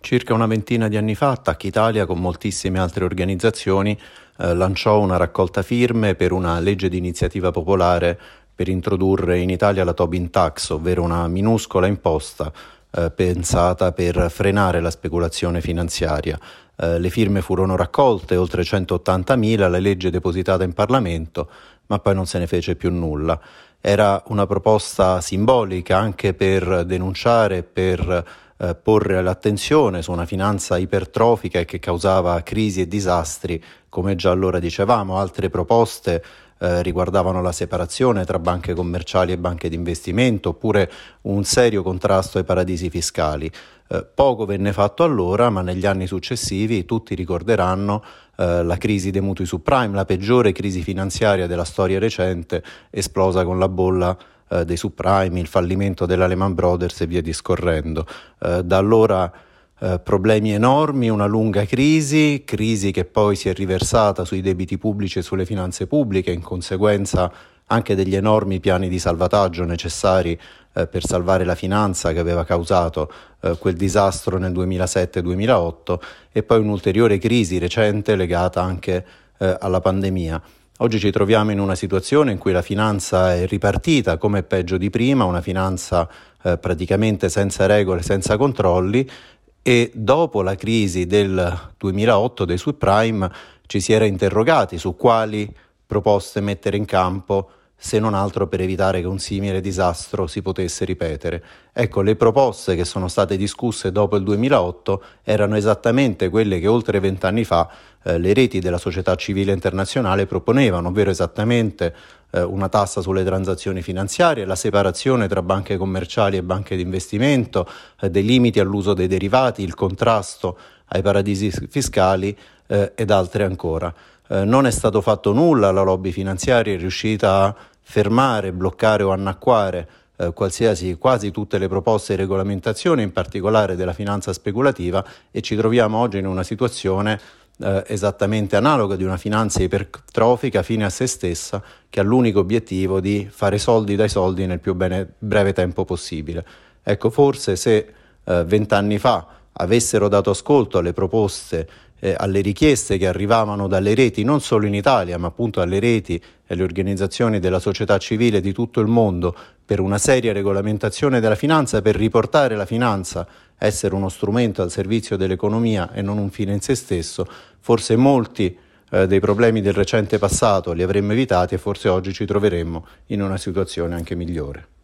Circa una ventina di anni fa, Attacca Italia, con moltissime altre organizzazioni, lanciò una raccolta firme per una legge di iniziativa popolare per introdurre in Italia la Tobin Tax, ovvero una minuscola imposta pensata per frenare la speculazione finanziaria. Le firme furono raccolte, oltre 180.000, la legge depositata in Parlamento, ma poi non se ne fece più nulla. Era una proposta simbolica anche per denunciare, per porre l'attenzione su una finanza ipertrofica e che causava crisi e disastri, come già allora dicevamo. Altre proposte riguardavano la separazione tra banche commerciali e banche di investimento, oppure un serio contrasto ai paradisi fiscali. Poco venne fatto allora, ma negli anni successivi tutti ricorderanno la crisi dei mutui subprime, la peggiore crisi finanziaria della storia recente, esplosa con la bolla dei subprime, il fallimento della Lehman Brothers e via discorrendo. Da allora problemi enormi, una lunga crisi che poi si è riversata sui debiti pubblici e sulle finanze pubbliche, in conseguenza anche degli enormi piani di salvataggio necessari per salvare la finanza che aveva causato quel disastro nel 2007-2008, e poi un'ulteriore crisi recente legata anche alla pandemia. Oggi ci troviamo in una situazione in cui la finanza è ripartita come peggio di prima, una finanza praticamente senza regole, senza controlli, e dopo la crisi del 2008 dei subprime ci si era interrogati su quali proposte mettere in campo, se non altro per evitare che un simile disastro si potesse ripetere. Ecco, le proposte che sono state discusse dopo il 2008 erano esattamente quelle che oltre 20 anni fa le reti della società civile internazionale proponevano, ovvero esattamente una tassa sulle transazioni finanziarie, la separazione tra banche commerciali e banche di investimento, dei limiti all'uso dei derivati, il contrasto ai paradisi fiscali ed altre ancora. Non è stato fatto nulla, la lobby finanziaria è riuscita a fermare, bloccare o annacquare quasi tutte le proposte di regolamentazione, in particolare della finanza speculativa, e ci troviamo oggi in una situazione esattamente analoga, di una finanza ipertrofica fine a se stessa, che ha l'unico obiettivo di fare soldi dai soldi nel più breve tempo possibile. Ecco, forse se 20 anni fa avessero dato ascolto alle proposte, alle richieste che arrivavano dalle reti, non solo in Italia, ma appunto alle reti e alle organizzazioni della società civile di tutto il mondo, per una seria regolamentazione della finanza, per riportare la finanza a essere uno strumento al servizio dell'economia e non un fine in se stesso, forse molti dei problemi del recente passato li avremmo evitati e forse oggi ci troveremmo in una situazione anche migliore.